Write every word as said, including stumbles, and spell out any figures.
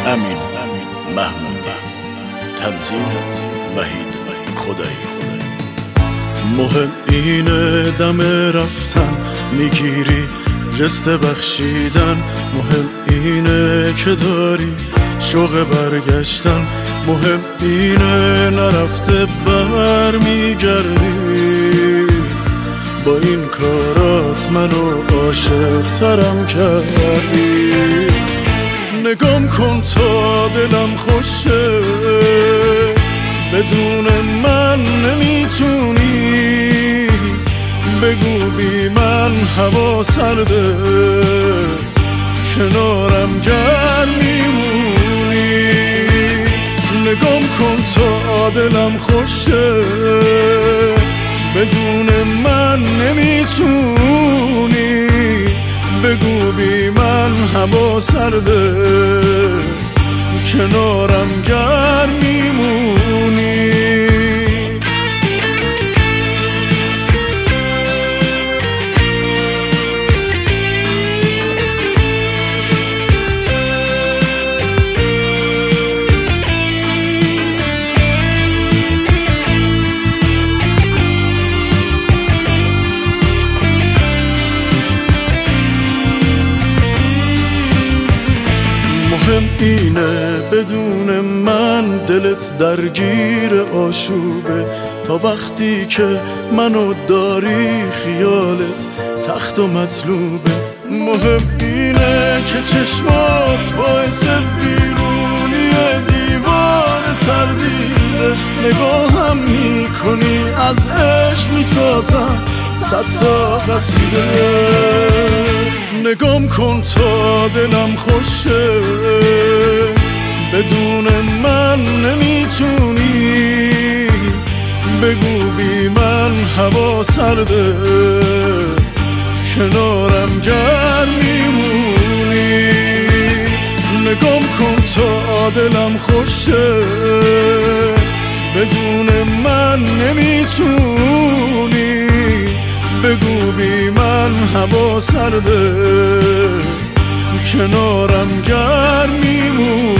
امین محمودی، تنظیم وحید خدایی. مهم اینه دم رفتن میگیری جست بخشیدن، مهم اینه که داری شوق برگشتن، مهم اینه نرفته بر میگردی. با این کارات منو عاشق ترم کردی. نگام کن تا دلم خوشه، بدون من نمیتونی. بگو بی من هوا سرده، کنارم گرم میمونی. نگام کن تا دلم خوشه، بدون من نمیتونی. بگو بی من هوا سرده، کنارم گرم میمونی. مهم اینه بدون من دلت درگیر آشوبه، تا وقتی که منو داری خیالت تخت و مطلوبه. مهم اینه که چشمات باعث بیرونی دیوار تردیده، نگاهم میکنی از عشق میسازم صد تا قصیده. نگام کن تا دلم خوشه، بدون من نمیتونی. بگو بی من هوا سرده، کنارم گرم میمونی. نگام کن تا دلم خوشه، بدون من نمیتونی. بگو بی من هوا سرده، کنارم گرم میمونی.